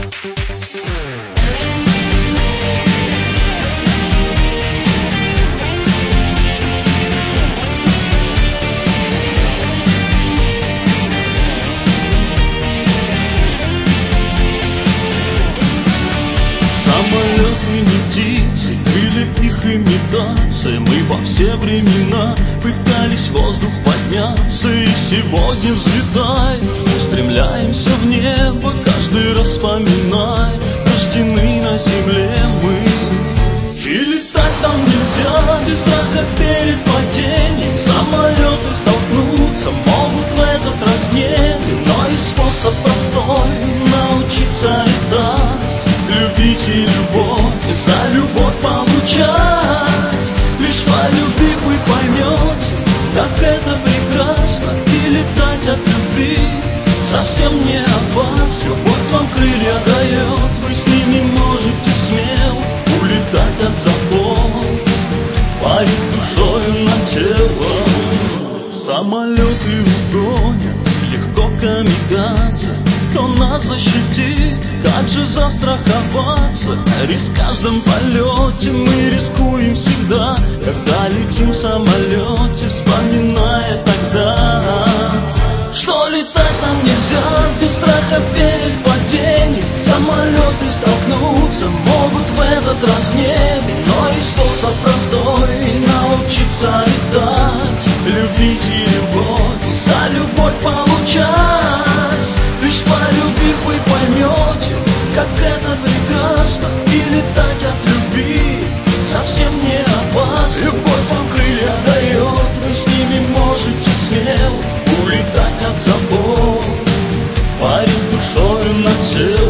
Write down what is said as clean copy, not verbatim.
Самолеты не птицы, были их имитация. Мы во все времена пытались в воздух подняться, и сегодня взлетаем, устремляемся в небо, каждый раз вспоминая, рождены на земле мы. И летать там нельзя без страха перед падением. Самолеты столкнуться могут в этот раз в небе, но и способ простой — научиться летать, любить и любовь за любовь получать. Лишь полюбив, вы поймете, как это прекрасно, и летать от любви совсем не опасно. Любовь вам крылья дает, вы с ними можете смело улетать от забот, парить душою над телом. Самолеты угонят легко камикадзе, кто нас защитит, как же застраховаться? Риск в каждом полете, мы рискуем всегда, когда летим в самолете, вспоминая тогда, что летать нам нельзя без страха перед падением. Самолеты столкнуться могут в этот раз в небе, но и способ простой — научиться летать, любить и любовь за любовь получать. Лишь полюбив, вы поймете, как это прекрасно, и летать от любви совсем не опасно. Любовь вам крылья дает, вы с ними можете смело улетать от забот, парить душою над телом.